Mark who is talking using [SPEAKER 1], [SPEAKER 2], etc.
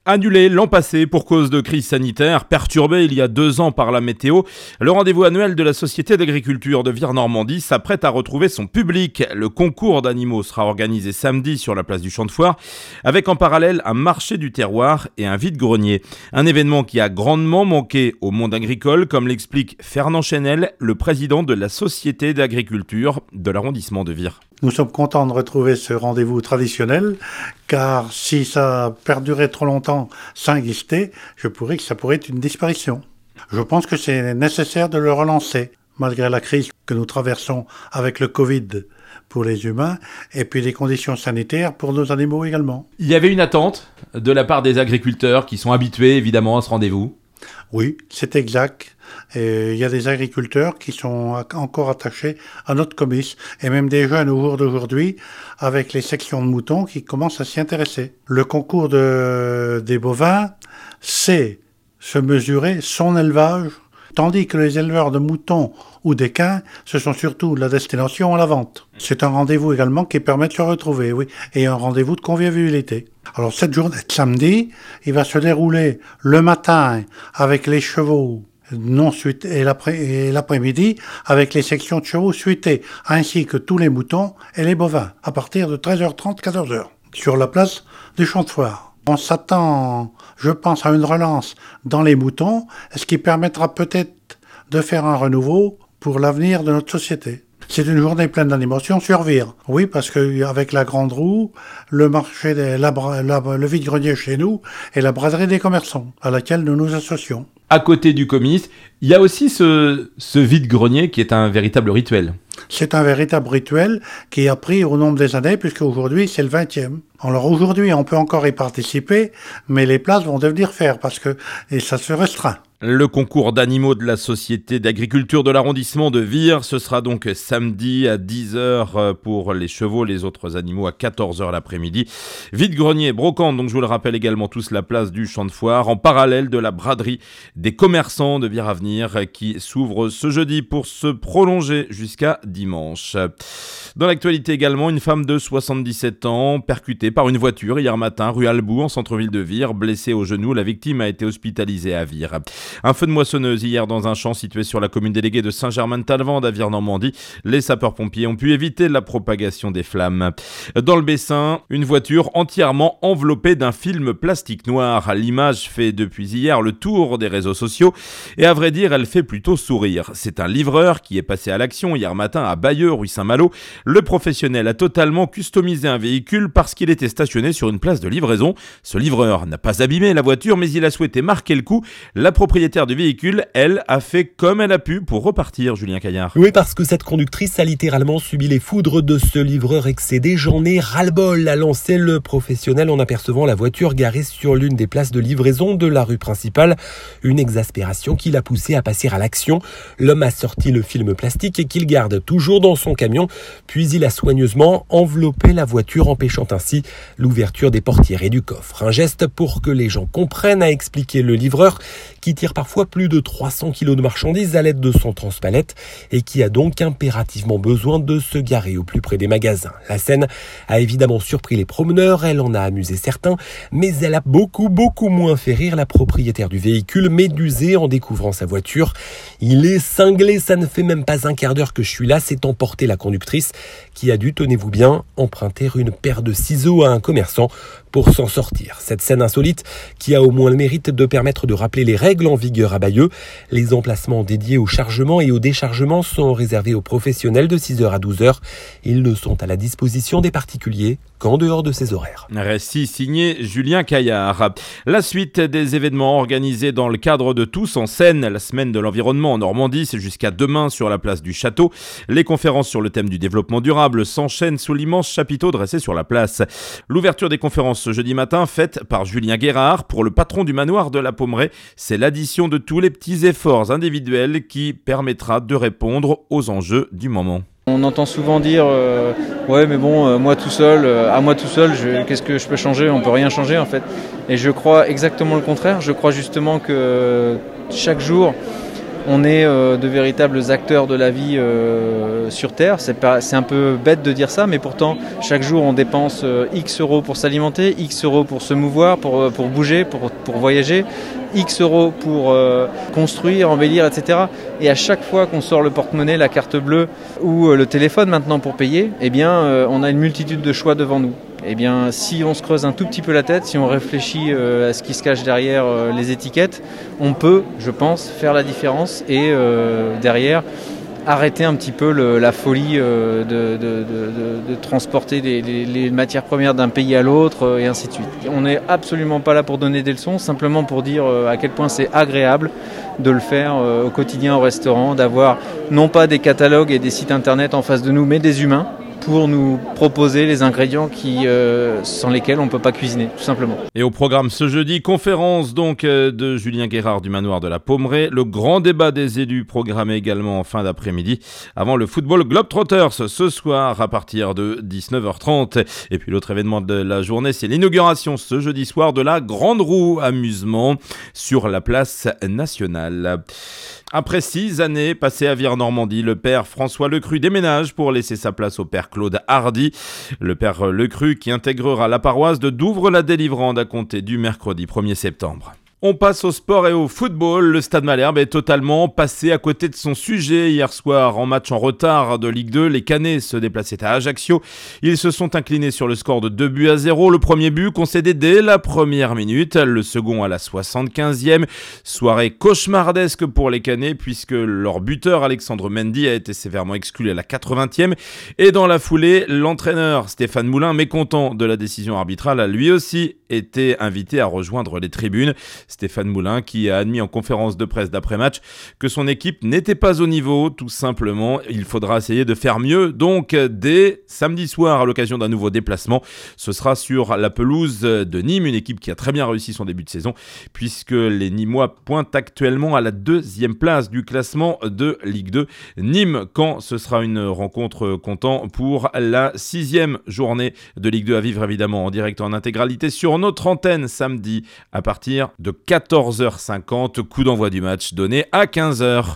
[SPEAKER 1] Annulé l'an passé pour cause de crise sanitaire, perturbé il y a 2 ans par la météo, le rendez-vous annuel de la Société d'agriculture de Vire-Normandie s'apprête à retrouver son public. Le concours d'animaux sera organisé samedi sur la place du Champ de Foire, avec en parallèle un marché du terroir et un vide-grenier. Un événement qui a grandement manqué au monde agricole, comme l'explique Fernand Chenel, le président de la Société d'agriculture de l'arrondissement de Vire.
[SPEAKER 2] Nous sommes contents de retrouver ce rendez-vous traditionnel, car si ça perdurait trop longtemps sans exister, ça pourrait être une disparition. Je pense que c'est nécessaire de le relancer, malgré la crise que nous traversons avec le Covid pour les humains, et puis les conditions sanitaires pour nos animaux également.
[SPEAKER 1] Il y avait une attente de la part des agriculteurs qui sont habitués évidemment à ce rendez-vous.
[SPEAKER 2] Oui, c'est exact. Et il y a des agriculteurs qui sont encore attachés à notre comice, et même des jeunes au jour d'aujourd'hui, avec les sections de moutons qui commencent à s'y intéresser. Le concours des bovins, c'est se mesurer son élevage, tandis que les éleveurs de moutons ou d'équins, ce sont surtout la destination à la vente. C'est un rendez-vous également qui permet de se retrouver, oui, et un rendez-vous de convivialité. Alors cette journée de samedi, il va se dérouler le matin avec les chevaux non suités et l'après-midi avec les sections de chevaux suitées, ainsi que tous les moutons et les bovins, à partir de 13h30, 14h, sur la place du Champ de Foire. On s'attend, je pense, à une relance dans les moutons, ce qui permettra peut-être de faire un renouveau pour l'avenir de notre société. C'est une journée pleine d'animation sur Vire. Oui, parce qu'avec la Grande Roue, le marché, le vide-grenier chez nous et la braderie des commerçants, à laquelle nous nous associons.
[SPEAKER 1] À côté du comice, il y a aussi ce vide-grenier qui est un véritable rituel.
[SPEAKER 2] C'est un véritable rituel qui a pris au nombre des années, puisque aujourd'hui c'est le 20e. Alors aujourd'hui on peut encore y participer, mais les places vont devenir faire et ça se restreint.
[SPEAKER 1] Le concours d'animaux de la Société d'agriculture de l'arrondissement de Vire, ce sera donc samedi à 10h pour les chevaux, les autres animaux à 14h l'après-midi. Vide-grenier, brocante, donc je vous le rappelle également tous la place du Champ de Foire, en parallèle de la braderie des commerçants de Vire-Avenir qui s'ouvre ce jeudi pour se prolonger jusqu'à dimanche. Dans l'actualité également, une femme de 77 ans percutée par une voiture hier matin rue Albou en centre-ville de Vire, blessée au genou. La victime a été hospitalisée à Vire. Un feu de moissonneuse hier dans un champ situé sur la commune déléguée de Saint-Germain-de-Talvende à Vire-Normandie. Les sapeurs-pompiers ont pu éviter la propagation des flammes. Dans le Bessin, une voiture entièrement enveloppée d'un film plastique noir. L'image fait depuis hier le tour des réseaux sociaux et à vrai dire, elle fait plutôt sourire. C'est un livreur qui est passé à l'action hier matin à Bayeux, rue Saint-Malo. Le professionnel a totalement customisé un véhicule parce qu'il était stationné sur une place de livraison. Ce livreur n'a pas abîmé la voiture, mais il a souhaité marquer le coup. La propriétaire du véhicule, elle, a fait comme elle a pu pour repartir, Julien Caillard.
[SPEAKER 3] Oui, parce que cette conductrice a littéralement subi les foudres de ce livreur excédé. J'en ai ras-le-bol, a lancé le professionnel en apercevant la voiture garée sur l'une des places de livraison de la rue principale. Une exaspération qui l'a poussé à passer à l'action. L'homme a sorti le film plastique et qu'il garde toujours dans son camion. Puis il a soigneusement enveloppé la voiture, empêchant ainsi l'ouverture des portières et du coffre. Un geste pour que les gens comprennent, a expliqué le livreur, qui tire parfois plus de 300 kilos de marchandises à l'aide de son transpalette et qui a donc impérativement besoin de se garer au plus près des magasins. La scène a évidemment surpris les promeneurs, elle en a amusé certains, mais elle a beaucoup moins fait rire la propriétaire du véhicule, médusée en découvrant sa voiture. Il est cinglé, ça ne fait même pas un quart d'heure que je suis là, s'est emporté la conductrice qui a dû, tenez-vous bien, emprunter une paire de ciseaux à un commerçant pour s'en sortir. Cette scène insolite qui a au moins le mérite de permettre de rappeler les règles en vigueur à Bayeux. Les emplacements dédiés au chargement et au déchargement sont réservés aux professionnels de 6h à 12h. Ils ne sont à la disposition des particuliers qu'en dehors de ces horaires.
[SPEAKER 1] Récit signé Julien Caillard. La suite des événements organisés dans le cadre de Tous en Seine, la semaine de l'environnement en Normandie, c'est jusqu'à demain sur la place du Château. Les conférences sur le thème du développement durable s'enchaînent sous l'immense chapiteau dressé sur la place. L'ouverture des conférences ce jeudi matin, faite par Julien Guérard pour le patron du manoir de la Pommeraye. C'est l'addition de tous les petits efforts individuels qui permettra de répondre aux enjeux du moment.
[SPEAKER 4] On entend souvent dire ouais mais bon moi tout seul, qu'est-ce que je peux changer? On peut rien changer en fait. Et je crois exactement le contraire. Je crois justement que chaque jour On est de véritables acteurs de la vie sur Terre. C'est un peu bête de dire ça, mais pourtant, chaque jour, on dépense X euros pour s'alimenter, X euros pour se mouvoir, pour bouger, pour voyager, X euros pour construire, embellir, etc. Et à chaque fois qu'on sort le porte-monnaie, la carte bleue ou le téléphone maintenant pour payer, eh bien, on a une multitude de choix devant nous. Eh bien, si on se creuse un tout petit peu la tête, si on réfléchit à ce qui se cache derrière les étiquettes, on peut, je pense, faire la différence et derrière arrêter un petit peu la folie de transporter les matières premières d'un pays à l'autre et ainsi de suite. On n'est absolument pas là pour donner des leçons, simplement pour dire à quel point c'est agréable de le faire au quotidien au restaurant, d'avoir non pas des catalogues et des sites internet en face de nous, mais des humains pour nous proposer les ingrédients sans lesquels on ne peut pas cuisiner, tout simplement.
[SPEAKER 1] Et au programme ce jeudi, conférence donc de Julien Guérard du Manoir de la Pommeraye, le grand débat des élus programmé également en fin d'après-midi, avant le football Globetrotters ce soir à partir de 19h30. Et puis l'autre événement de la journée, c'est l'inauguration ce jeudi soir de la Grande Roue Amusement sur la place nationale. Après 6 années passées à Vire-Normandie, le père François Lecru déménage pour laisser sa place au père Claude Hardy. Le père Lecru qui intégrera la paroisse de Douvres-la-Délivrande à compter du mercredi 1er septembre. On passe au sport et au football. Le Stade Malherbe est totalement passé à côté de son sujet. Hier soir, en match en retard de Ligue 2, les Canets se déplaçaient à Ajaccio. Ils se sont inclinés sur le score de 2-0. Le premier but concédé dès la première minute, le second à la 75e. Soirée cauchemardesque pour les Canets puisque leur buteur Alexandre Mendy a été sévèrement exclu à la 80e. Et dans la foulée, l'entraîneur Stéphane Moulin, mécontent de la décision arbitrale, a lui aussi été invité à rejoindre les tribunes. Stéphane Moulin qui a admis en conférence de presse d'après-match que son équipe n'était pas au niveau, tout simplement. Il faudra essayer de faire mieux. Donc, dès samedi soir, à l'occasion d'un nouveau déplacement, ce sera sur la pelouse de Nîmes, une équipe qui a très bien réussi son début de saison, puisque les Nîmois pointent actuellement à la 2e place du classement de Ligue 2. Nîmes-Caen, ce sera une rencontre comptant pour la 6e journée de Ligue 2 à vivre évidemment en direct en intégralité sur notre antenne samedi à partir de 14h50, coup d'envoi du match donné à 15h.